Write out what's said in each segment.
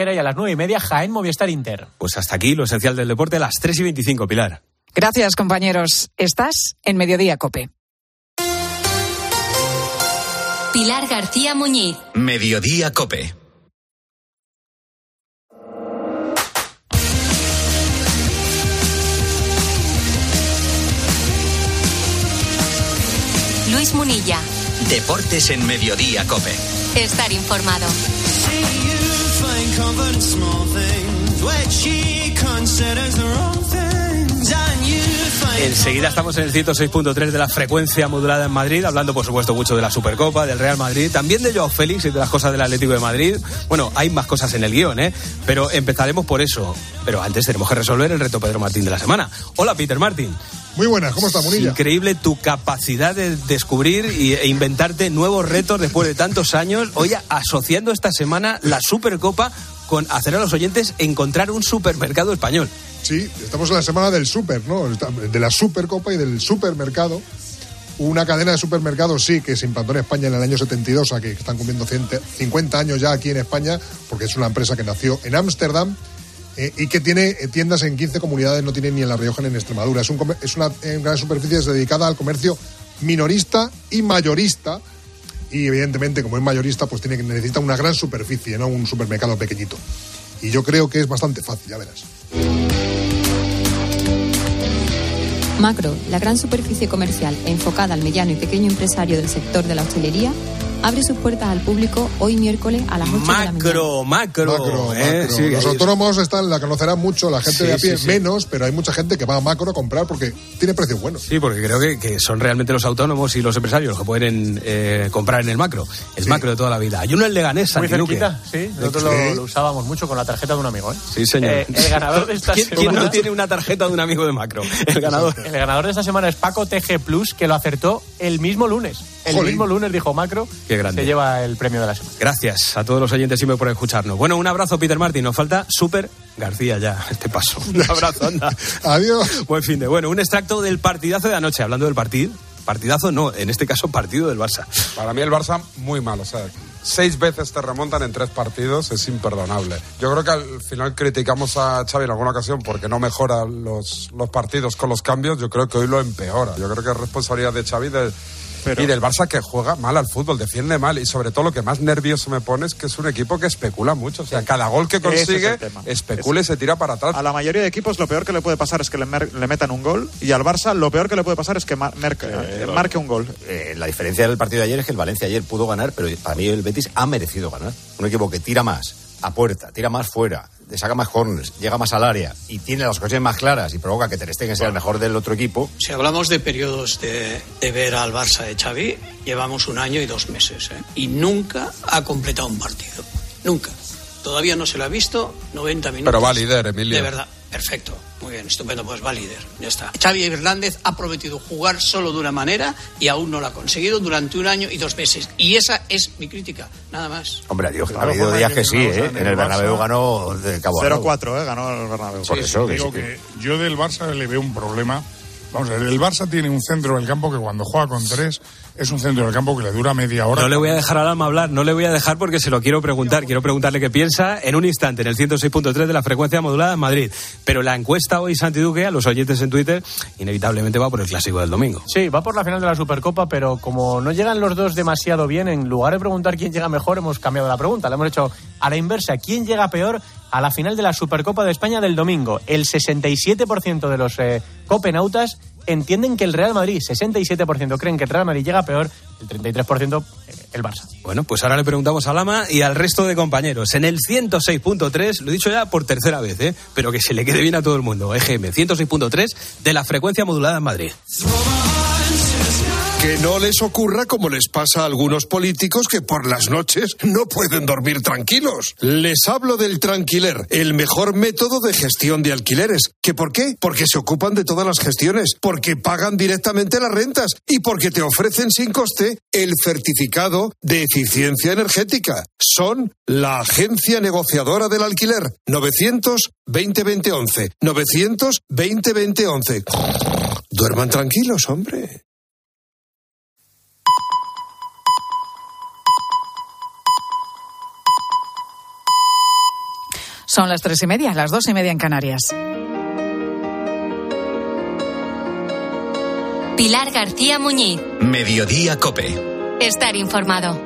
Y a las 9:30, Jaén Movistar Inter. Pues hasta aquí lo esencial del deporte a las 3:25, Pilar. Gracias, compañeros. Estás en Mediodía COPE. Pilar García Muñiz. Mediodía COPE. Luis Munilla. Deportes en Mediodía COPE. Estar informado. Enseguida estamos en el 106.3 de la frecuencia modulada en Madrid, hablando por supuesto mucho de la Supercopa, del Real Madrid, también de Joao Félix y de las cosas del Atlético de Madrid. Bueno, hay más cosas en el guión, pero empezaremos por eso. Pero antes tenemos que resolver el reto Pedro Martín de la semana. Hola, Peter Martín. Muy buenas, ¿cómo está, Munilla? Increíble tu capacidad de descubrir e inventarte nuevos retos después de tantos años. Hoy asociando esta semana la Supercopa con hacer a los oyentes encontrar un supermercado español. Sí, estamos en la semana del súper, ¿no? De la Supercopa y del supermercado. Una cadena de supermercados, sí, que se implantó en España en el año 72, a que están cumpliendo 50 años ya aquí en España, porque es una empresa que nació en Ámsterdam y que tiene tiendas en 15 comunidades, no tiene ni en La Rioja ni en Extremadura. Es una gran superficie dedicada al comercio minorista y mayorista. Y evidentemente, como es mayorista, pues necesita una gran superficie, no un supermercado pequeñito. Y yo creo que es bastante fácil, ya verás. Macro, la gran superficie comercial enfocada al mediano y pequeño empresario del sector de la hostelería, abre sus puertas al público hoy miércoles a las 8 de la mañana. Macro. Sí, los autónomos la conocerán mucho, la gente de a pie menos, pero hay mucha gente que va a Macro a comprar porque tiene precios buenos. Sí, porque creo que son realmente los autónomos y los empresarios los que pueden comprar en el Macro. El Macro de toda la vida. Hay uno en Leganés, muy Santiluque. cerquita, sí. Nosotros lo usábamos mucho con la tarjeta de un amigo, Sí, señor. El ganador de esta semana... ¿Quién no tiene una tarjeta de un amigo de Macro? El ganador de esta semana es Paco TG Plus, que lo acertó el mismo lunes. El mismo lunes dijo Macro. Qué grande. Se lleva el premio de la semana. Gracias a todos los oyentes siempre por escucharnos. Bueno, un abrazo, Peter Martín. Nos falta Super García ya, este paso. Un abrazo, anda. Adiós. Buen fin de. Bueno, un extracto del partidazo de anoche. Hablando del partidazo no, en este caso partido del Barça. Para mí el Barça muy mal, 6 veces te remontan en 3 partidos, es imperdonable. Yo creo que al final criticamos a Xavi en alguna ocasión porque no mejora los partidos con los cambios. Yo creo que hoy lo empeora. Yo creo que es responsabilidad de Xavi y del Barça, que juega mal al fútbol, defiende mal, y sobre todo lo que más nervioso me pone es que es un equipo que especula mucho. Cada gol que consigue especula y se tira para atrás. A la mayoría de equipos lo peor que le puede pasar es que le metan un gol, y al Barça lo peor que le puede pasar es que marque un gol. La diferencia del partido de ayer es que el Valencia ayer pudo ganar, pero para mí el Betis ha merecido ganar. Un equipo que tira más a puerta, tira más fuera, le saca más corners, llega más al área y tiene las ocasiones más claras y provoca que Ter Stegen sea el mejor del otro equipo. Si hablamos de periodos de ver al Barça de Xavi, llevamos 1 año y 2 meses, y nunca ha completado un partido. Nunca. Todavía no se lo ha visto 90 minutos. Pero va líder, Emilio. De verdad. Perfecto. Muy bien, estupendo, pues va líder. Ya está. Xavi Hernández ha prometido jugar solo de una manera y aún no lo ha conseguido durante 1 año y 2 meses. Y esa es mi crítica, nada más. Hombre, ha habido días que sí, En el Bernabéu ganó de cabo a rabo. 0-4, ganó el Bernabéu. Por eso digo que yo del Barça le veo un problema. Vamos a ver, el Barça tiene un centro del campo que cuando juega con 3 es un centro del campo que le dura media hora. No le voy a dejar a Alma hablar, no le voy a dejar porque se lo quiero preguntar. Quiero preguntarle qué piensa en un instante en el 106.3 de la frecuencia modulada en Madrid. Pero la encuesta hoy, Santi Duque, a los oyentes en Twitter, inevitablemente va por el clásico del domingo. Sí, va por la final de la Supercopa, pero como no llegan los dos demasiado bien, en lugar de preguntar quién llega mejor, hemos cambiado la pregunta. La hemos hecho a la inversa. ¿Quién llega peor a la final de la Supercopa de España del domingo? El 67% de los copenautas entienden que el Real Madrid, 67% creen que el Real Madrid llega peor, el 33% el Barça. Bueno, pues ahora le preguntamos a Lama y al resto de compañeros. En el 106.3, lo he dicho ya por tercera vez, pero que se le quede bien a todo el mundo. EGM 106.3 de la frecuencia modulada en Madrid. Que no les ocurra como les pasa a algunos políticos que por las noches no pueden dormir tranquilos. Les hablo del Tranquiler, el mejor método de gestión de alquileres. ¿Que por qué? Porque se ocupan de todas las gestiones, porque pagan directamente las rentas y porque te ofrecen sin coste el certificado de eficiencia energética. Son la agencia negociadora del alquiler. 900-20-20-11. 900-20-20-11. Duerman tranquilos, hombre. Son las 3:30, las 2:30 en Canarias. Pilar García Muñiz. Mediodía COPE. Estar informado.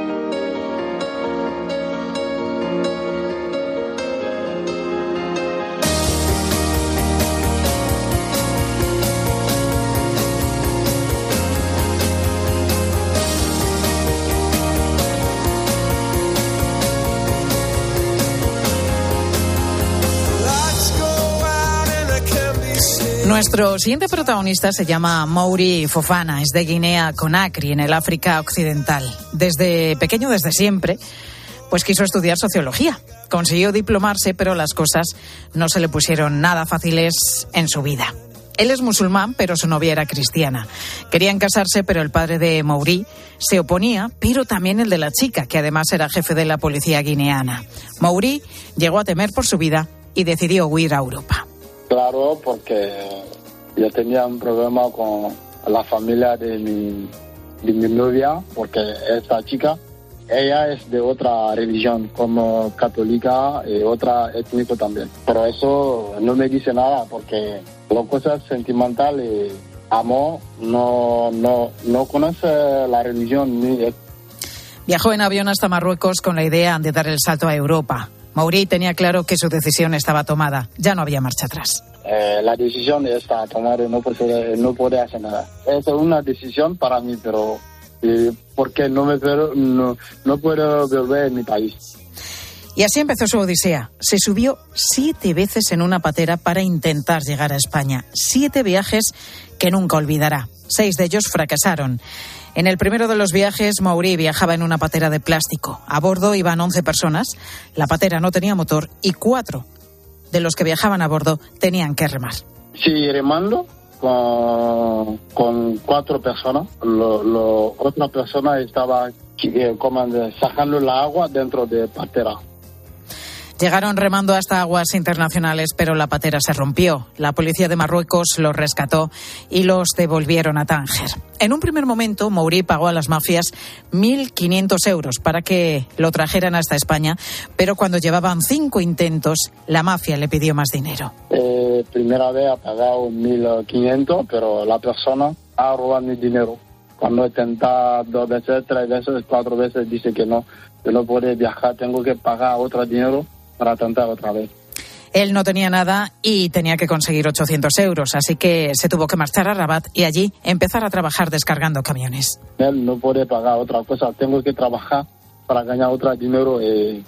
Nuestro siguiente protagonista se llama Mouri Fofana, es de Guinea Conakry, en el África Occidental. Desde pequeño, desde siempre, pues quiso estudiar sociología. Consiguió diplomarse, pero las cosas no se le pusieron nada fáciles en su vida. Él es musulmán, pero su novia era cristiana. Querían casarse, pero el padre de Mouri se oponía, pero también el de la chica, que además era jefe de la policía guineana. Mouri llegó a temer por su vida y decidió huir a Europa. Claro, porque yo tenía un problema con la familia de mi novia, porque esta chica, ella es de otra religión, como católica y otra étnico también. Pero eso no me dice nada, porque las cosas sentimentales, amor, no conoce la religión ni... Viajó en avión hasta Marruecos con la idea de dar el salto a Europa. Mouri tenía claro que su decisión estaba tomada. Ya no había marcha atrás. La decisión está tomada y no puede hacer nada. Es una decisión para mí, pero porque no puedo volver a mi país. Y así empezó su odisea. Se subió 7 veces en una patera para intentar llegar a España. 7 viajes que nunca olvidará. 6 de ellos fracasaron. En el primero de los viajes, Mouri viajaba en una patera de plástico. A bordo iban 11 personas, la patera no tenía motor y 4 de los que viajaban a bordo tenían que remar. Sí, remando con 4 personas. Otra persona estaba sacando la agua dentro de patera. Llegaron remando hasta aguas internacionales, pero la patera se rompió. La policía de Marruecos los rescató y los devolvieron a Tánger. En un primer momento, Mouri pagó a las mafias 1.500 euros para que lo trajeran hasta España, pero cuando llevaban 5 intentos, la mafia le pidió más dinero. Primera vez ha pagado 1.500, pero la persona ha robado mi dinero. Cuando intenta 2 veces, 3 veces, 4 veces, dice que no puede viajar, tengo que pagar otro dinero para tentar otra vez. Él no tenía nada y tenía que conseguir 800 euros, así que se tuvo que marchar a Rabat y allí empezar a trabajar descargando camiones. Él no puede pagar otra cosa, tengo que trabajar para ganar otro dinero.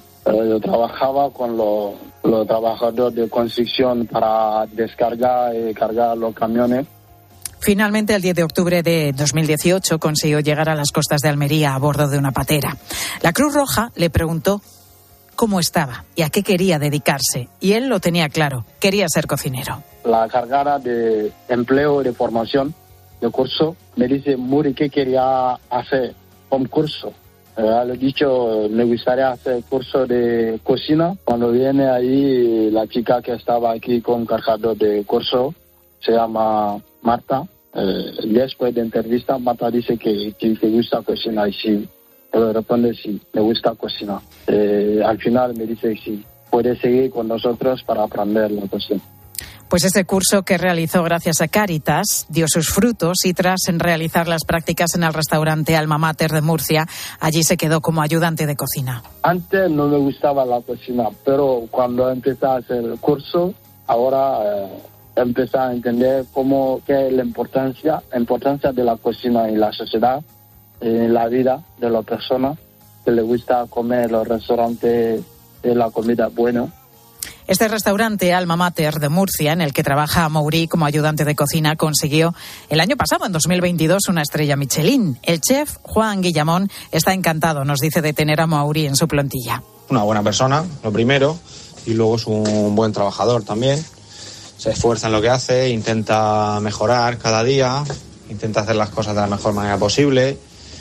Yo trabajaba con los trabajadores de construcción para descargar y cargar los camiones. Finalmente, el 10 de octubre de 2018, consiguió llegar a las costas de Almería a bordo de una patera. La Cruz Roja le preguntó cómo estaba y a qué quería dedicarse. Y él lo tenía claro, quería ser cocinero. La cargada de empleo, de formación, de curso, me dice, Mouri, ¿qué quería hacer como curso? Le he dicho, me gustaría hacer curso de cocina. Cuando viene ahí, la chica que estaba aquí con cargador de curso, se llama Marta. Después de entrevista, Marta dice que te gusta cocinar y sí. Pero responde sí, me gusta cocinar. Al final me dice sí, puede seguir con nosotros para aprender la cocina. Pues este curso que realizó gracias a Cáritas dio sus frutos y tras realizar las prácticas en el restaurante Alma Mater de Murcia, allí se quedó como ayudante de cocina. Antes no me gustaba la cocina, pero cuando empecé a hacer el curso, ahora empecé a entender qué es la importancia de la cocina en la sociedad, en la vida de las personas que les gusta comer en los restaurantes de la comida buena. Este restaurante Alma Mater de Murcia, en el que trabaja Mouri como ayudante de cocina, consiguió el año pasado, en 2022, una estrella Michelin. El chef Juan Guillamón está encantado, nos dice, de tener a Mouri en su plantilla. Una buena persona, lo primero, y luego es un buen trabajador también. Se esfuerza en lo que hace, intenta mejorar cada día, intenta hacer las cosas de la mejor manera posible.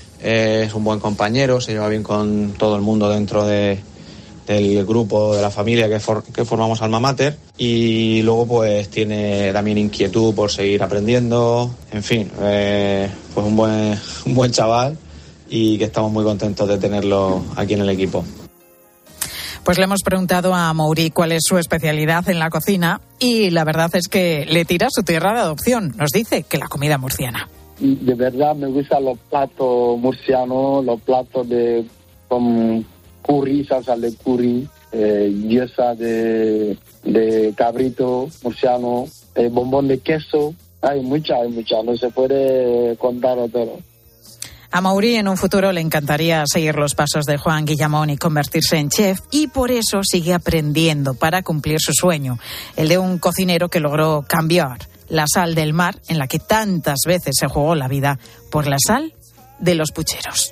Es un buen compañero, se lleva bien con todo el mundo dentro del grupo, de la familia que formamos Alma Mater, y luego pues tiene también inquietud por seguir aprendiendo, en fin, pues un buen chaval y que estamos muy contentos de tenerlo aquí en el equipo. Pues le hemos preguntado a Mauri cuál es su especialidad en la cocina y la verdad es que le tira su tierra de adopción. Nos dice que la comida murciana. De verdad me gustan los platos murcianos, los platos con curry, salsa de curry, guisa de cabrito murciano, bombón de queso. Hay mucha, no se puede contar todo. A Mauri en un futuro le encantaría seguir los pasos de Juan Guillamón y convertirse en chef, y por eso sigue aprendiendo para cumplir su sueño, el de un cocinero que logró cambiar la sal del mar, en la que tantas veces se jugó la vida, por la sal de los pucheros.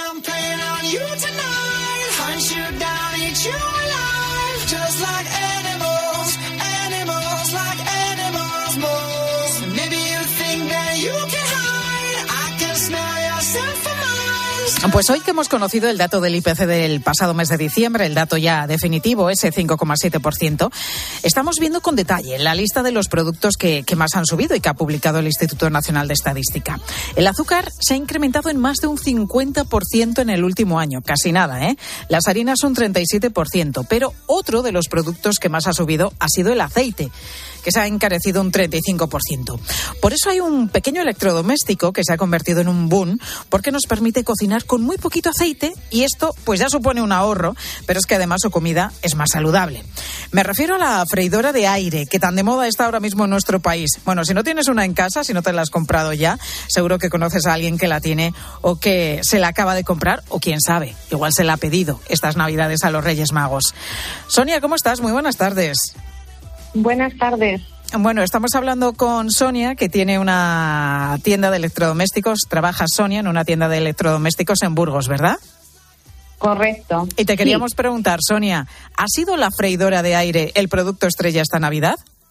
Pues hoy que hemos conocido el dato del IPC del pasado mes de diciembre, el dato ya definitivo, ese 5,7%, estamos viendo con detalle la lista de los productos que más han subido y que ha publicado el Instituto Nacional de Estadística. El azúcar se ha incrementado en más de un 50% en el último año, casi nada, ¿eh? Las harinas un 37%, pero otro de los productos que más ha subido ha sido el aceite, que se ha encarecido un 35%. Por eso hay un pequeño electrodoméstico que se ha convertido en un boom, porque nos permite cocinar con muy poquito aceite, y esto pues ya supone un ahorro, pero es que además su comida es más saludable. Me refiero a la freidora de aire, que tan de moda está ahora mismo en nuestro país. Bueno, si no tienes una en casa, si no te la has comprado ya, seguro que conoces a alguien que la tiene o que se la acaba de comprar, o quién sabe, igual se la ha pedido estas Navidades a los Reyes Magos. Sonia, ¿cómo estás? Muy buenas tardes. Buenas tardes. Bueno, estamos hablando con Sonia, que tiene una tienda de electrodomésticos. Trabaja Sonia en una tienda de electrodomésticos en Burgos, ¿verdad? Correcto. Y te queríamos preguntar, Sonia, ¿ha sido la freidora de aire el producto estrella esta Navidad?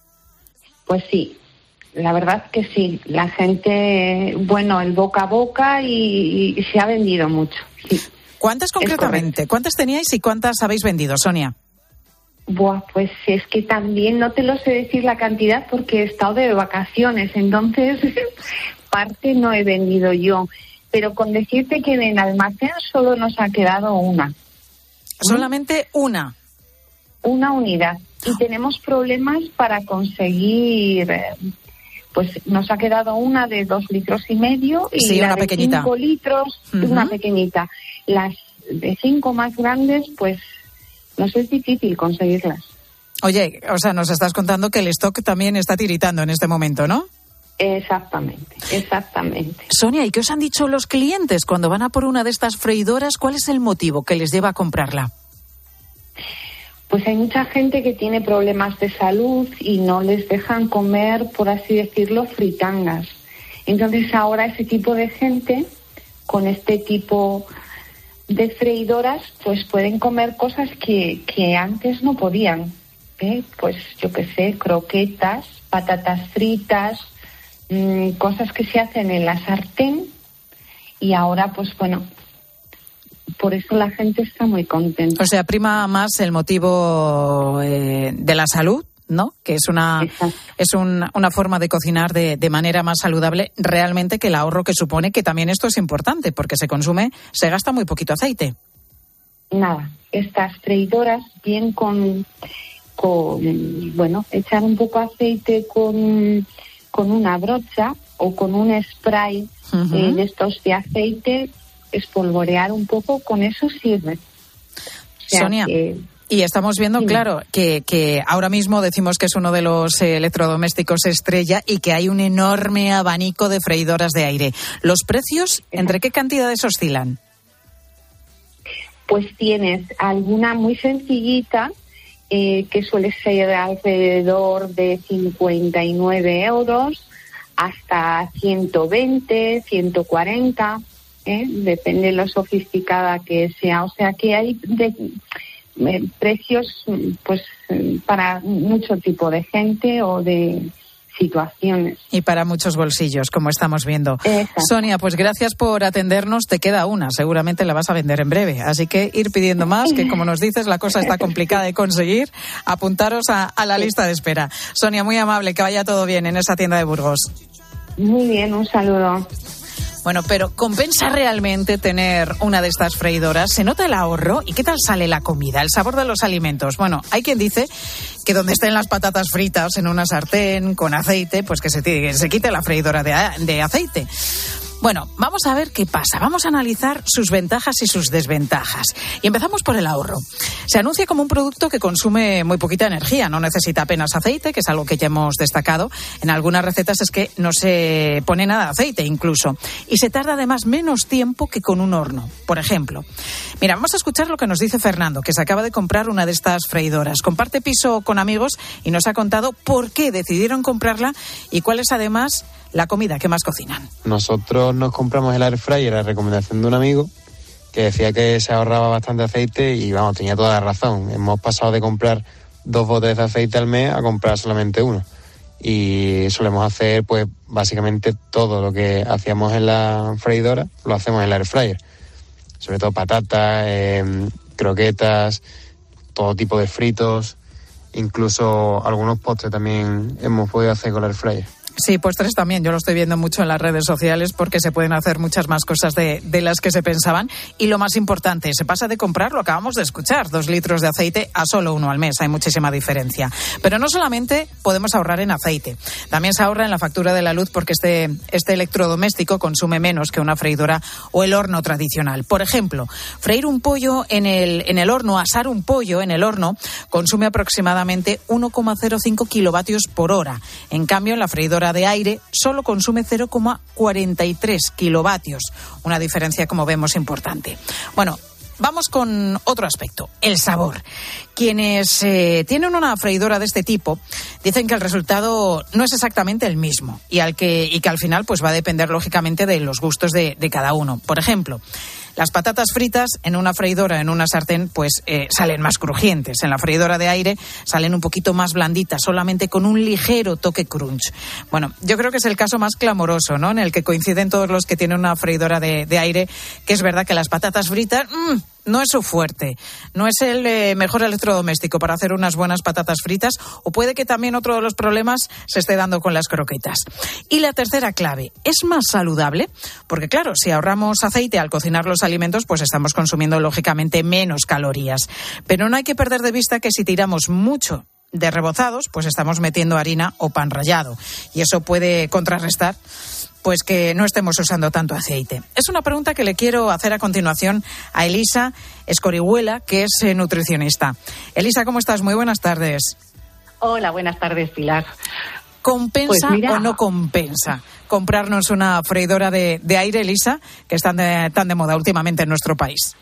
Pues sí, la verdad que sí. La gente, bueno, el boca a boca y se ha vendido mucho. Sí. ¿Cuántas concretamente? ¿Cuántas teníais y cuántas habéis vendido, Sonia? Buah, pues es que también no te lo sé decir la cantidad porque he estado de vacaciones, entonces parte no he vendido yo. Pero con decirte que en almacén solo nos ha quedado una. ¿Solamente una? Una unidad. Y tenemos problemas para conseguir, pues nos ha quedado una de 2,5 litros y sí, la una de pequeñita. 5 litros, una pequeñita. Las de 5 más grandes, pues nos es difícil conseguirlas. Oye, o sea, nos estás contando que el stock también está tiritando en este momento, ¿no? Exactamente. Sonia, ¿y qué os han dicho los clientes cuando van a por una de estas freidoras? ¿Cuál es el motivo que les lleva a comprarla? Pues hay mucha gente que tiene problemas de salud y no les dejan comer, por así decirlo, fritangas. Entonces ahora ese tipo de gente, con este tipo de freidoras, pues pueden comer cosas que antes no podían, pues yo qué sé, croquetas, patatas fritas, cosas que se hacen en la sartén, y ahora pues bueno, por eso la gente está muy contenta. O sea, prima más el motivo de la salud, ¿no? Que es una forma de cocinar de manera más saludable, realmente, que el ahorro que supone, que también esto es importante porque se gasta muy poquito aceite. Nada, estas freidoras bien con echar un poco de aceite con una brocha o con un spray de estos de aceite, espolvorear un poco, con eso sirve. O sea, Sonia, y estamos viendo, claro, que ahora mismo decimos que es uno de los electrodomésticos estrella y que hay un enorme abanico de freidoras de aire. ¿Los precios, entre qué cantidades oscilan? Pues tienes alguna muy sencillita, que suele ser alrededor de 59 euros, hasta 120, 140, depende de lo sofisticada que sea. O sea que hay precios pues para mucho tipo de gente o de situaciones. Y para muchos bolsillos, como estamos viendo. Exacto. Sonia, pues gracias por atendernos. Te queda una, seguramente la vas a vender en breve. Así que ir pidiendo más, que como nos dices, la cosa está complicada de conseguir. Apuntaros a la lista de espera. Sonia, muy amable, que vaya todo bien en esa tienda de Burgos. Muy bien, un saludo. Bueno, pero ¿compensa realmente tener una de estas freidoras? ¿Se nota el ahorro? ¿Y qué tal sale la comida, el sabor de los alimentos? Bueno, hay quien dice que donde estén las patatas fritas en una sartén con aceite, pues que se quite la freidora de aceite. Bueno, vamos a ver qué pasa. Vamos a analizar sus ventajas y sus desventajas. Y empezamos por el ahorro. Se anuncia como un producto que consume muy poquita energía, no necesita apenas aceite, que es algo que ya hemos destacado. En algunas recetas es que no se pone nada de aceite incluso. Y se tarda además menos tiempo que con un horno, por ejemplo. Mira, vamos a escuchar lo que nos dice Fernando, que se acaba de comprar una de estas freidoras. Comparte piso con amigos y nos ha contado por qué decidieron comprarla y cuál es además la comida que más cocinan. Nosotros nos compramos el air fryer a recomendación de un amigo que decía que se ahorraba bastante aceite y vamos, tenía toda la razón. Hemos pasado de comprar 2 botes de aceite al mes a comprar solamente uno. Y solemos hacer pues básicamente todo lo que hacíamos en la freidora, lo hacemos en el air fryer. Sobre todo patatas, croquetas, todo tipo de fritos, incluso algunos postres también hemos podido hacer con el air fryer. Sí, postres también. Yo lo estoy viendo mucho en las redes sociales porque se pueden hacer muchas más cosas de las que se pensaban. Y lo más importante, se pasa de comprar, lo acabamos de escuchar, 2 litros de aceite a solo 1 al mes. Hay muchísima diferencia. Pero no solamente podemos ahorrar en aceite. También se ahorra en la factura de la luz porque este electrodoméstico consume menos que una freidora o el horno tradicional. Por ejemplo, freír un pollo en el horno, asar un pollo en el horno, consume aproximadamente 1,05 kilovatios por hora. En cambio, en la freidora de aire solo consume 0,43 kilovatios. Una diferencia, como vemos, importante. Bueno, vamos con otro aspecto, el sabor. Quienes tienen una freidora de este tipo dicen que el resultado no es exactamente el mismo y que al final pues va a depender lógicamente de los gustos de cada uno. Por ejemplo, las patatas fritas en una freidora, en una sartén, pues salen más crujientes. En la freidora de aire salen un poquito más blanditas, solamente con un ligero toque crunch. Bueno, yo creo que es el caso más clamoroso, ¿no? En el que coinciden todos los que tienen una freidora de aire, que es verdad que las patatas fritas no es su fuerte. No es el mejor electrodoméstico para hacer unas buenas patatas fritas, o puede que también otro de los problemas se esté dando con las croquetas. Y la tercera clave, ¿es más saludable? Porque claro, si ahorramos aceite al cocinar los alimentos, pues estamos consumiendo lógicamente menos calorías. Pero no hay que perder de vista que si tiramos mucho de rebozados, pues estamos metiendo harina o pan rallado. Y eso puede contrarrestar pues que no estemos usando tanto aceite. Es una pregunta que le quiero hacer a continuación a Elisa Escorihuela, que es nutricionista. Elisa, ¿cómo estás? Muy buenas tardes. Hola, buenas tardes, Pilar. ¿Compensa o no compensa comprarnos una freidora de aire, Elisa, que están tan de moda últimamente en nuestro país?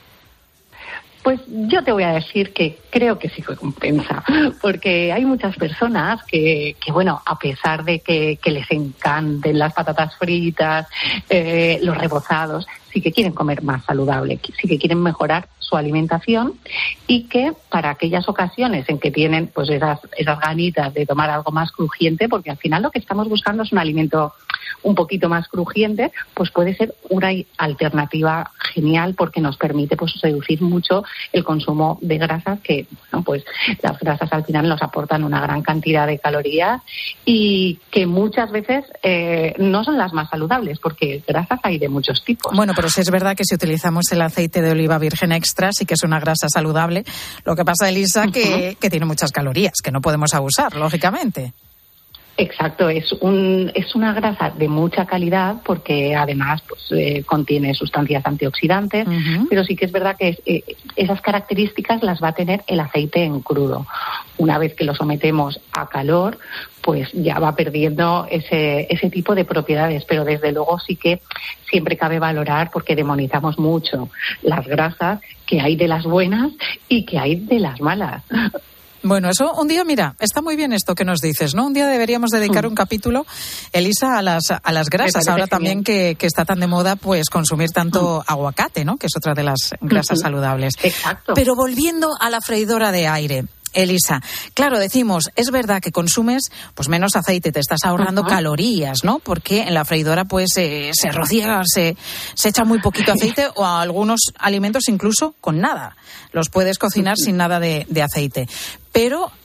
Pues yo te voy a decir que creo que sí que compensa, porque hay muchas personas que bueno, a pesar de que les encanten las patatas fritas, los rebozados, sí que quieren comer más saludable, sí que quieren mejorar su alimentación, y que para aquellas ocasiones en que tienen pues esas ganitas de tomar algo más crujiente, porque al final lo que estamos buscando es un alimento un poquito más crujiente, pues puede ser una alternativa genial, porque nos permite pues reducir mucho el consumo de grasas, que bueno, pues las grasas al final nos aportan una gran cantidad de calorías y que muchas veces no son las más saludables, porque grasas hay de muchos tipos. Bueno, pero sí es verdad que si utilizamos el aceite de oliva virgen extra, sí que es una grasa saludable. Lo que pasa, Elisa, que tiene muchas calorías, que no podemos abusar, lógicamente. Exacto, es una grasa de mucha calidad, porque además pues contiene sustancias antioxidantes, pero sí que es verdad que esas características las va a tener el aceite en crudo. Una vez que lo sometemos a calor, pues ya va perdiendo ese tipo de propiedades, pero desde luego sí que siempre cabe valorar, porque demonizamos mucho las grasas, que hay de las buenas y que hay de las malas. Bueno, eso un día, mira, está muy bien esto que nos dices, ¿no? Un día deberíamos dedicar un capítulo, Elisa, a las grasas. Ahora también que está tan de moda, pues consumir tanto aguacate, ¿no? Que es otra de las grasas saludables. Exacto. Pero volviendo a la freidora de aire, Elisa, claro, decimos, es verdad que consumes pues menos aceite, te estás ahorrando calorías, ¿no? Porque en la freidora pues se rocía, se echa muy poquito aceite, o a algunos alimentos incluso con nada. Los puedes cocinar sin nada de aceite. Pero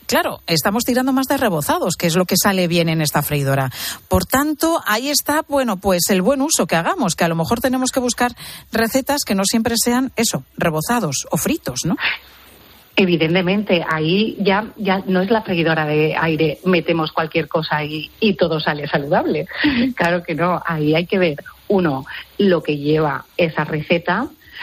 claro, estamos tirando más de rebozados, que es lo que sale bien en esta freidora. Por tanto, ahí está, bueno, pues el buen uso que hagamos, que a lo mejor tenemos que buscar recetas que no siempre sean eso, rebozados o fritos, ¿no? Evidentemente, ahí ya no es la freidora de aire, metemos cualquier cosa y todo sale saludable. Claro que no, ahí hay que ver, uno, lo que lleva esa receta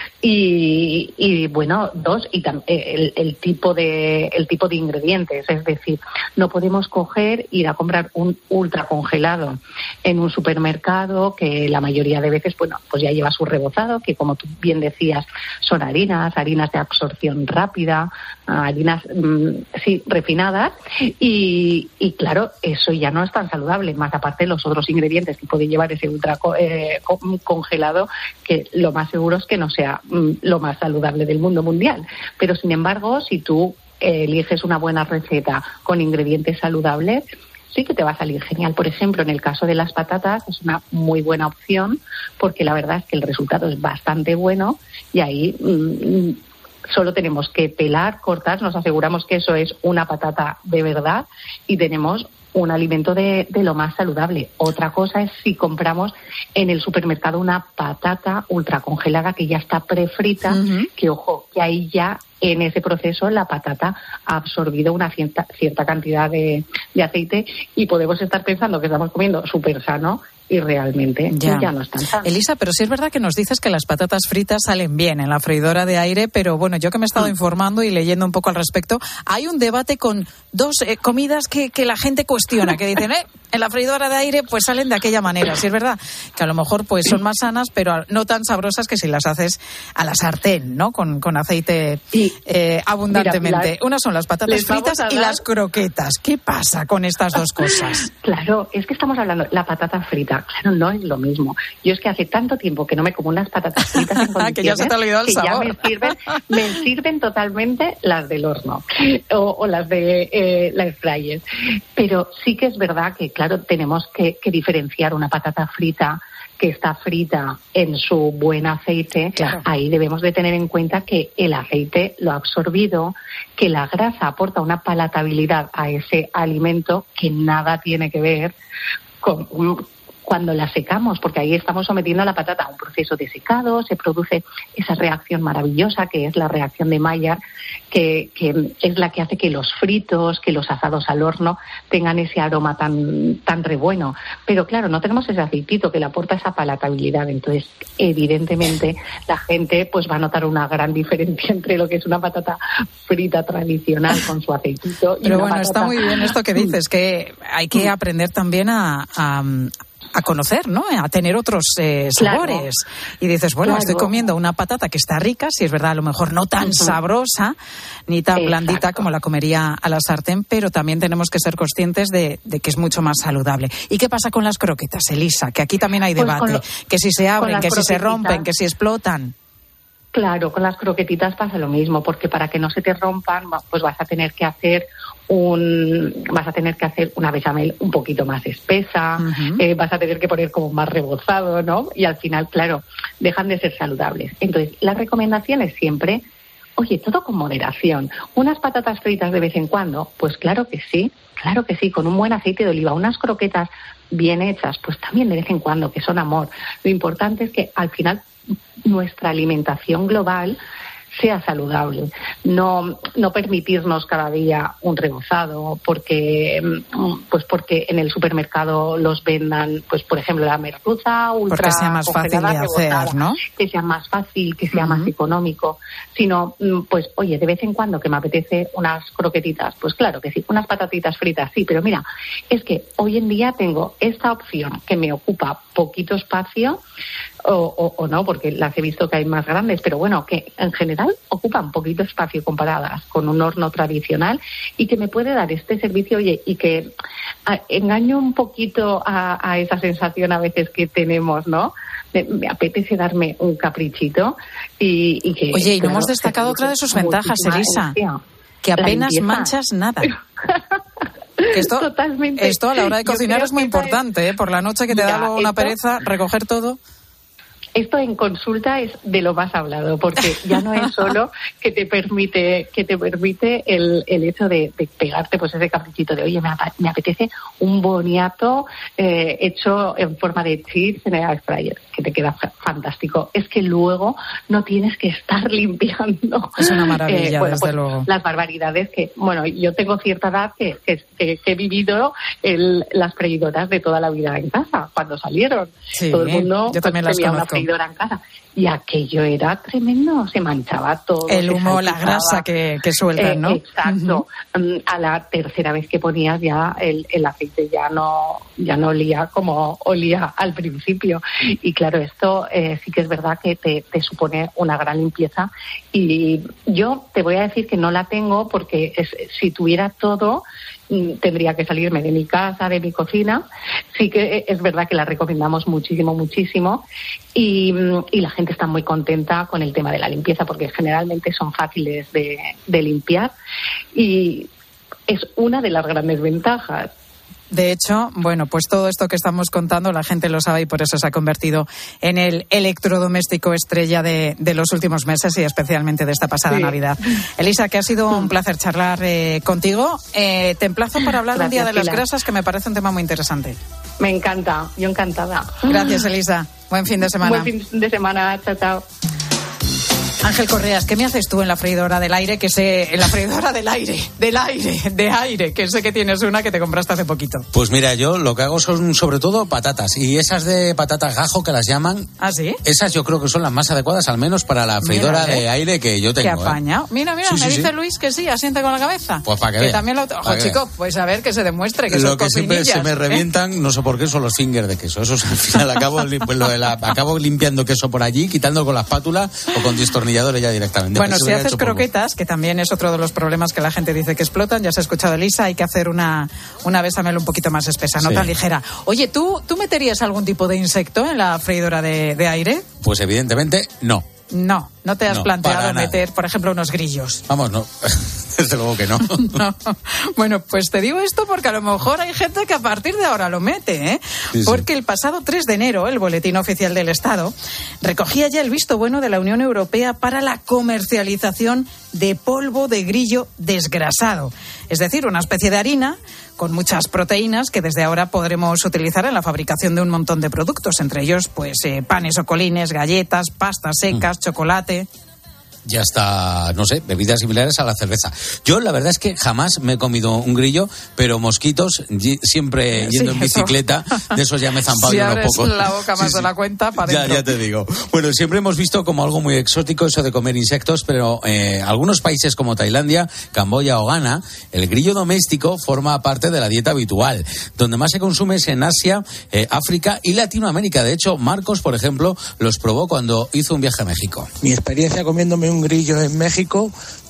y bueno, dos, y el tipo de ingredientes, es decir, no podemos ir a comprar un ultra congelado en un supermercado que la mayoría de veces, bueno, pues ya lleva su rebozado, que como tú bien decías, son harinas de absorción rápida, harinas refinadas, y claro, eso ya no es tan saludable, más aparte los otros ingredientes que puede llevar ese ultra congelado, que lo más seguro es que no sea lo más saludable del mundo mundial. Pero sin embargo, si tú eliges una buena receta con ingredientes saludables, sí que te va a salir genial. Por ejemplo, en el caso de las patatas es una muy buena opción, porque la verdad es que el resultado es bastante bueno, y ahí solo tenemos que pelar, cortar, nos aseguramos que eso es una patata de verdad y tenemos un alimento de lo más saludable. Otra cosa es si compramos en el supermercado una patata ultra congelada que ya está prefrita, que ojo, que ahí ya en ese proceso la patata ha absorbido una cierta cantidad de aceite y podemos estar pensando que estamos comiendo súper sano y realmente ya no es tan sano. Elisa, pero sí es verdad que nos dices que las patatas fritas salen bien en la freidora de aire, pero bueno, yo que me he estado informando y leyendo un poco al respecto, hay un debate con dos comidas que la gente cuestiona, que dicen, en la freidora de aire pues salen de aquella manera. Sí es verdad que a lo mejor pues son más sanas, pero no tan sabrosas que si las haces a la sartén, ¿no? Con aceite abundantemente. Mira, unas son las patatas fritas y las croquetas. ¿Qué pasa con estas dos cosas? Claro, es que estamos hablando, la patata frita, claro, no es lo mismo. Yo es que hace tanto tiempo que no me como unas patatas fritas en condiciones que ya se te ha olvidado el sabor. Ya me sirven totalmente las del horno o las de la air fryer. Pero sí que es verdad que, claro, tenemos que diferenciar una patata frita que está frita en su buen aceite. Claro. Ahí debemos de tener en cuenta que el aceite lo ha absorbido, que la grasa aporta una palatabilidad a ese alimento que nada tiene que ver con cuando la secamos, porque ahí estamos sometiendo a la patata a un proceso de secado, se produce esa reacción maravillosa que es la reacción de Maillard, que es la que hace que los fritos, que los asados al horno tengan ese aroma tan re bueno. Pero claro, no tenemos ese aceitito que le aporta esa palatabilidad, entonces evidentemente la gente pues va a notar una gran diferencia entre lo que es una patata frita tradicional con su aceitito. Pero bueno, está muy bien esto que dices, que hay que aprender también a conocer, ¿no? A tener otros sabores. Claro. Y dices, bueno, estoy comiendo una patata que está rica, si es verdad, a lo mejor no tan sabrosa, ni tan blandita como la comería a la sartén, pero también tenemos que ser conscientes de que es mucho más saludable. ¿Y qué pasa con las croquetas, Elisa? Que aquí también hay debate, que si se abren, que si se rompen, que si explotan. Claro, con las croquetitas pasa lo mismo, porque para que no se te rompan, pues vas a tener que hacer una bechamel un poquito más espesa, vas a tener que poner como más rebozado, ¿no? Y al final, claro, dejan de ser saludables. Entonces, la recomendación es siempre, oye, todo con moderación. Unas patatas fritas de vez en cuando, pues claro que sí, con un buen aceite de oliva. Unas croquetas bien hechas, pues también de vez en cuando, que son amor. Lo importante es que al final nuestra alimentación global sea saludable, no permitirnos cada día un rebozado porque en el supermercado los vendan, pues por ejemplo la merluza ultra porque sea más fácil de hacer, ¿no? Que sea más fácil, que sea más económico, sino pues oye, de vez en cuando que me apetece unas croquetitas, pues claro que sí, unas patatitas fritas, sí, pero mira, es que hoy en día tengo esta opción que me ocupa poquito espacio o no, porque las he visto que hay más grandes, pero bueno, que en general ocupan poquito espacio comparadas con un horno tradicional y que me puede dar este servicio, oye, y que engaño un poquito a esa sensación a veces que tenemos, ¿no? Me apetece darme un caprichito y que... Oye, y no hemos destacado otra de sus ventajas, Elisa, que apenas manchas nada. Que esto a la hora de cocinar es muy importante, ¿eh? Por la noche que te da luego una pereza recoger todo. esto en consulta es de lo más hablado, porque ya no es solo que te permite el hecho de pegarte pues ese caprichito de, oye, me apetece un boniato hecho en forma de cheese en el air fryer, que te queda fantástico. Es que luego no tienes que estar limpiando. Es una maravilla, desde pues, luego. Las barbaridades que, bueno, yo tengo cierta edad que he vivido las freidoras de toda la vida en casa, cuando salieron. Sí, todo el mundo yo también las tenía una conozco. freidora en casa. Y aquello era tremendo, se manchaba todo. El humo, la grasa que sueltan, ¿no? Exacto. Uh-huh. A la tercera vez que ponías ya el aceite ya no olía como olía al principio. Y claro, esto sí que es verdad que te supone una gran limpieza. Y yo te voy a decir que no la tengo porque si tuviera todo, tendría que salirme de mi casa, de mi cocina. Sí que es verdad que la recomendamos muchísimo y la gente está muy contenta con el tema de la limpieza porque generalmente son fáciles de limpiar y es una de las grandes ventajas. De hecho, bueno, pues todo esto que estamos contando la gente lo sabe y por eso se ha convertido en el electrodoméstico estrella de los últimos meses y especialmente de esta pasada Navidad. Elisa, que ha sido un placer charlar contigo. Te emplazo para hablar un día de las grasas, que me parece un tema muy interesante. Me encanta, yo encantada. Gracias, Elisa. Buen fin de semana. Buen fin de semana, chao. Ángel Correas, ¿qué me haces tú en la freidora del aire? En la freidora del aire, que sé que tienes una que te compraste hace poquito. Pues mira, yo lo que hago son sobre todo patatas, y esas de patatas gajo que las llaman. ¿Ah, sí? Esas yo creo que son las más adecuadas, al menos para la freidora de aire que yo tengo. Qué apaña. Mira, sí, me dice Luis que sí, asiente con la cabeza. Pues para que veas. También ojo, chico, pues a ver que se demuestre que son lo que siempre se me revientan, no sé por qué, son los fingers de queso. Esos al final acabo limpiando queso por allí, quitándolo con la espátula o con destornilladores ya directamente. Bueno, si haces croquetas, que también es otro de los problemas que la gente dice que explotan, ya se ha escuchado Elisa, hay que hacer una bechamel un poquito más espesa, no tan ligera. Oye, ¿tú meterías algún tipo de insecto en la freidora de aire? Pues evidentemente no. No te has planteado meter, por ejemplo, unos grillos. Vamos, no. Desde luego que no. No. Bueno, pues te digo esto porque a lo mejor hay gente que a partir de ahora lo mete, ¿eh? Sí, porque el pasado 3 de enero, el Boletín Oficial del Estado recogía ya el visto bueno de la Unión Europea para la comercialización de polvo de grillo desgrasado. Es decir, una especie de harina con muchas proteínas que desde ahora podremos utilizar en la fabricación de un montón de productos, entre ellos pues panes o colines, galletas, pastas secas, chocolate. Ya está, no sé, bebidas similares a la cerveza. Yo la verdad es que jamás me he comido un grillo, pero mosquitos, siempre yendo en bicicleta, de esos ya me he zampado si yo unos pocos. Si abres la boca más de la cuenta, para adentro. Ya te digo. Bueno, siempre hemos visto como algo muy exótico eso de comer insectos, pero algunos países como Tailandia, Camboya o Ghana, el grillo doméstico forma parte de la dieta habitual. Donde más se consume es en Asia, África y Latinoamérica. De hecho, Marcos, por ejemplo, los probó cuando hizo un viaje a México. Mi experiencia comiéndome un grillo en México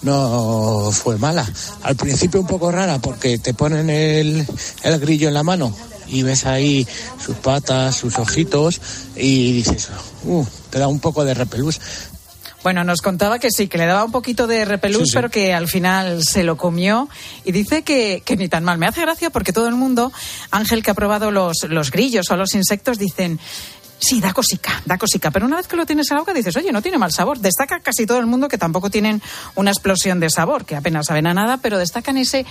no fue mala. Al principio un poco rara porque te ponen el grillo en la mano y ves ahí sus patas, sus ojitos y dices, te da un poco de repelús. Bueno, nos contaba que sí, que le daba un poquito de repelús, pero que al final se lo comió y dice que ni tan mal. Me hace gracia porque todo el mundo, Ángel, que ha probado los grillos o los insectos, dicen... Sí, da cosica, pero una vez que lo tienes en la boca dices, oye, no tiene mal sabor. Destaca casi todo el mundo que tampoco tienen una explosión de sabor, que apenas saben a nada, pero destacan ese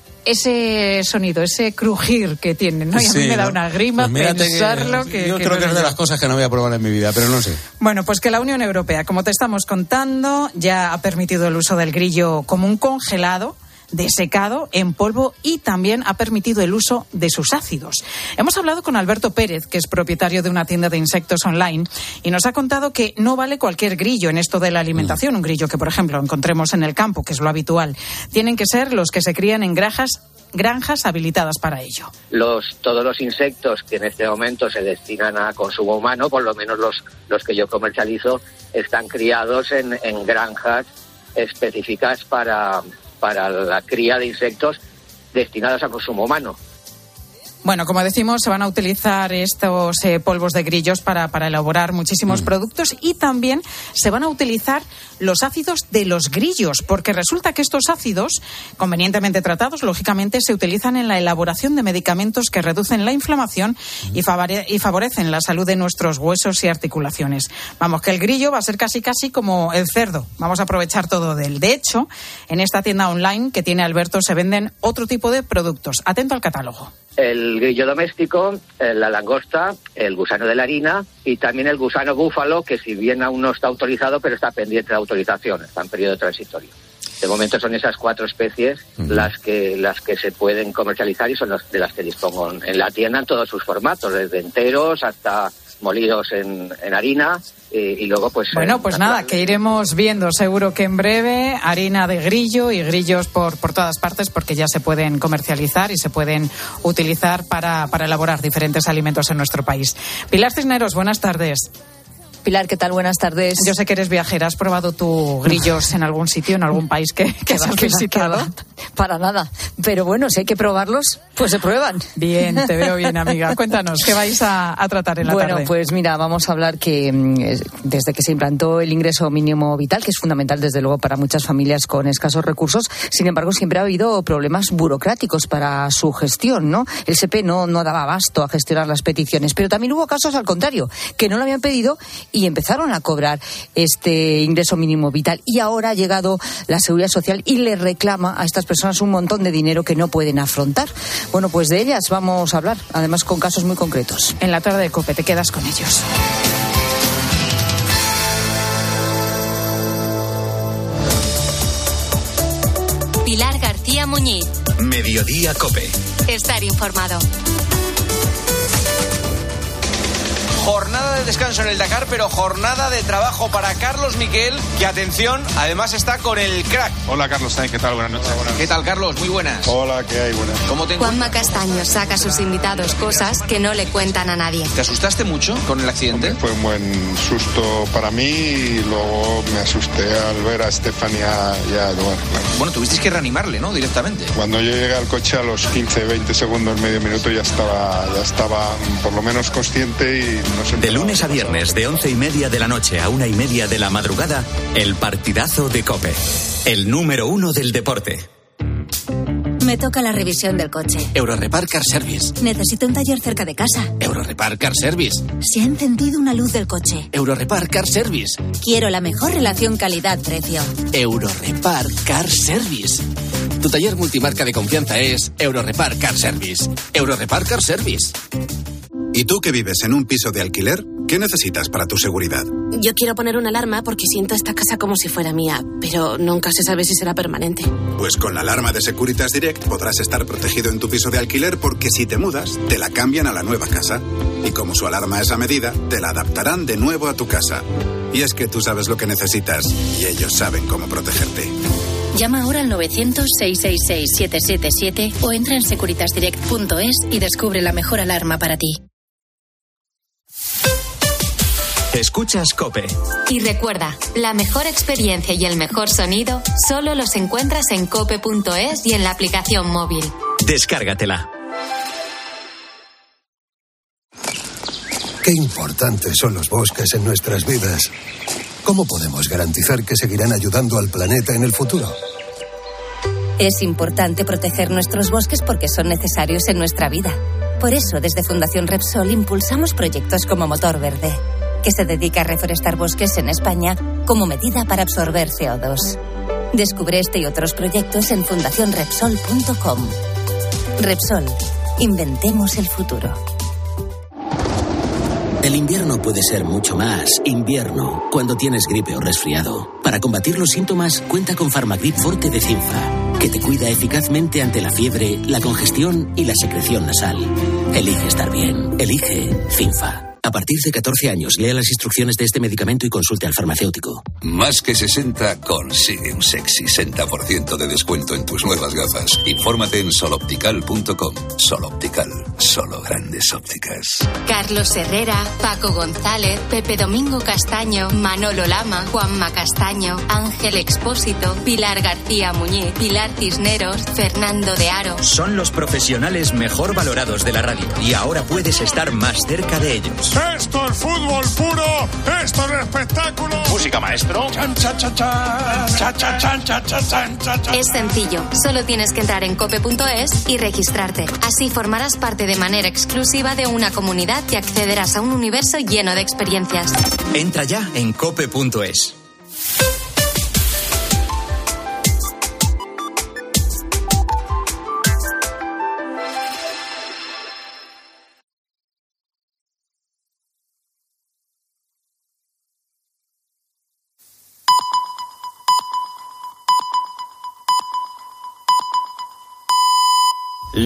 sonido, ese crujir que tienen, ¿no? Y a mí me da una grima pues pensarlo que... Yo creo que es de las cosas que no voy a probar en mi vida, pero no sé. Bueno, pues que la Unión Europea, como te estamos contando, ya ha permitido el uso del grillo como un congelado, desecado, en polvo, y también ha permitido el uso de sus ácidos. Hemos hablado con Alberto Pérez, que es propietario de una tienda de insectos online, y nos ha contado que no vale cualquier grillo en esto de la alimentación. Un grillo que, por ejemplo, encontremos en el campo, que es lo habitual. Tienen que ser los que se crían en granjas habilitadas para ello. Todos los insectos que en este momento se destinan a consumo humano, por lo menos los que yo comercializo, están criados en granjas específicas para la cría de insectos destinados a consumo humano. Bueno, como decimos, se van a utilizar estos polvos de grillos para elaborar muchísimos productos, y también se van a utilizar los ácidos de los grillos, porque resulta que estos ácidos, convenientemente tratados, lógicamente, se utilizan en la elaboración de medicamentos que reducen la inflamación y favorecen la salud de nuestros huesos y articulaciones. Vamos, que el grillo va a ser casi como el cerdo. Vamos a aprovechar todo de él. De hecho, en esta tienda online que tiene Alberto se venden otro tipo de productos. Atento al catálogo. El grillo doméstico, la langosta, el gusano de la harina y también el gusano búfalo, que si bien aún no está autorizado, pero está pendiente de autorización, está en periodo transitorio. De momento son esas 4 especies las que se pueden comercializar y son de las que dispongo en la tienda en todos sus formatos, desde enteros hasta molidos en harina. Y luego Bueno, pues nada, que iremos viendo seguro que en breve harina de grillo y grillos por todas partes, porque ya se pueden comercializar y se pueden utilizar para elaborar diferentes alimentos en nuestro país. Pilar Cisneros, buenas tardes. Pilar, ¿qué tal? Buenas tardes. Yo sé que eres viajera. ¿Has probado tú grillos en algún sitio, en algún país que has visitado? Para nada. Pero bueno, si hay que probarlos, pues se prueban. Bien, te veo bien, amiga. Cuéntanos, ¿qué vais a tratar en la tarde? Bueno, pues mira, vamos a hablar que desde que se implantó el ingreso mínimo vital, que es fundamental desde luego para muchas familias con escasos recursos, sin embargo siempre ha habido problemas burocráticos para su gestión, ¿no? El SEPE no daba abasto a gestionar las peticiones, pero también hubo casos al contrario, que no lo habían pedido y empezaron a cobrar este ingreso mínimo vital, y ahora ha llegado la Seguridad Social y le reclama a estas personas un montón de dinero que no pueden afrontar. Bueno, pues de ellas vamos a hablar, además con casos muy concretos. En la tarde de COPE, te quedas con ellos. Pilar García Muñiz. Mediodía COPE. Estar informado. Jornada de descanso en el Dakar, pero jornada de trabajo para Carlos Miquel, que atención, además está con el crack. Hola Carlos Sainz, ¿qué tal? Buenas noches. ¿Qué tal, Carlos? Muy buenas. Hola, ¿qué hay? Buenas. ¿Cómo te Juanma Castaño saca a sus invitados cosas que no le cuentan a nadie. ¿Te asustaste mucho con el accidente? Fue un buen susto para mí y luego me asusté al ver a Estefanía y a Eduard. Bueno, tuvisteis que reanimarle, ¿no? Directamente. Cuando yo llegué al coche a los 15-20 segundos, medio minuto, ya estaba por lo menos consciente y no sé. De lunes a viernes, de 11:30 de la noche a 1:30 de la madrugada, el partidazo de COPE. El número 1 del deporte. Me toca la revisión del coche. Eurorepar Car Service. Necesito un taller cerca de casa. Eurorepar Car Service. Se ha encendido una luz del coche. Eurorepar Car Service. Quiero la mejor relación calidad-precio. Eurorepar Car Service. Tu taller multimarca de confianza es Eurorepar Car Service. Eurorepar Car Service. ¿Y tú que vives en un piso de alquiler? ¿Qué necesitas para tu seguridad? Yo quiero poner una alarma porque siento esta casa como si fuera mía, pero nunca se sabe si será permanente. Pues con la alarma de Securitas Direct podrás estar protegido en tu piso de alquiler, porque si te mudas, te la cambian a la nueva casa. Y como su alarma es a medida, te la adaptarán de nuevo a tu casa. Y es que tú sabes lo que necesitas y ellos saben cómo protegerte. Llama ahora al 900-666-777 o entra en securitasdirect.es y descubre la mejor alarma para ti. Escuchas COPE. Y recuerda, la mejor experiencia y el mejor sonido solo los encuentras en cope.es y en la aplicación móvil. Descárgatela. Qué importantes son los bosques en nuestras vidas. ¿Cómo podemos garantizar que seguirán ayudando al planeta en el futuro? Es importante proteger nuestros bosques porque son necesarios en nuestra vida. Por eso, desde Fundación Repsol impulsamos proyectos como Motor Verde, que se dedica a reforestar bosques en España como medida para absorber CO2. Descubre este y otros proyectos en fundacionrepsol.com. Repsol, inventemos el futuro. El invierno puede ser mucho más invierno cuando tienes gripe o resfriado. Para combatir los síntomas, cuenta con Farmagrip Forte de Cinfa, que te cuida eficazmente ante la fiebre, la congestión y la secreción nasal. Elige estar bien. Elige Cinfa. A partir de 14 años, lea las instrucciones de este medicamento y consulte al farmacéutico. Más que 60 consigue un sexy 60% de descuento en tus nuevas gafas. Infórmate en soloptical.com. Soloptical, solo grandes ópticas. Carlos Herrera, Paco González, Pepe Domingo Castaño, Manolo Lama, Juanma Castaño, Ángel Expósito, Pilar García Muñiz, Pilar Cisneros, Fernando de Aro. Son los profesionales mejor valorados de la radio y ahora puedes estar más cerca de ellos. Esto es fútbol puro, esto es espectáculo. Música, maestro. Chan, cha, cha, cha, cha, cha, chan, cha, cha, chan, cha, cha. Es sencillo, solo tienes que entrar en cope.es y registrarte. Así formarás parte de manera exclusiva de una comunidad y accederás a un universo lleno de experiencias. Entra ya en cope.es.